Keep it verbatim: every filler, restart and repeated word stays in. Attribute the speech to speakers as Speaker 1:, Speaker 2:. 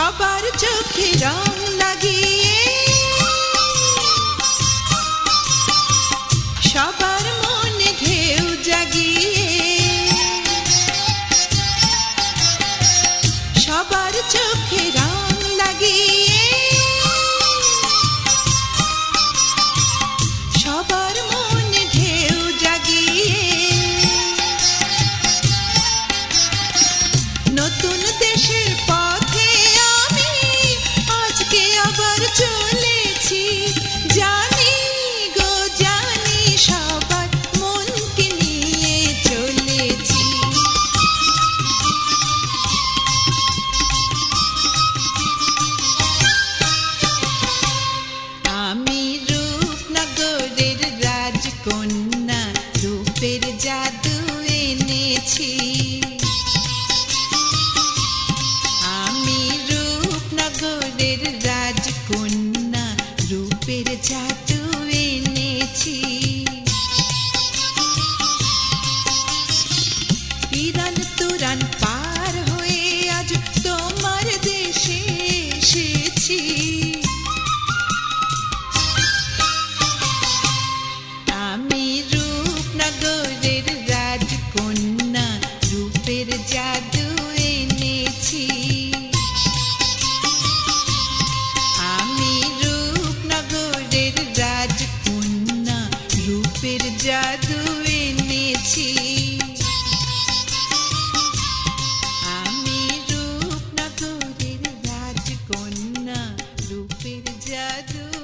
Speaker 1: সবার চোখে রং লাগিয়ে সবার মনে ঢেউ জাগিয়ে সবার চোখে রং লাগিয়ে সবার মনে ঢেউ জাগিয়ে নতুন দেশের পথে আমি আজকে আবার চলেছি জানি গো জানি সবার মনকে নিয়ে চলেছি আমি রূপনগরের রাজকন্যা রূপের জাদু এনেছি আমি রূপনগরের রাজকন্যা রূপের জাদু এনেছি ইরান তুরান পার হয়ে আজ তোমার দেশে এসেছি আমি রূপনগরের রাজকন্যা রূপের জাদু এনেছি আমি রূপনগরের রাজকন্যা রূপের জাদু এনেছি আমি রূপনগরের রাজকন্যা রূপের জাদু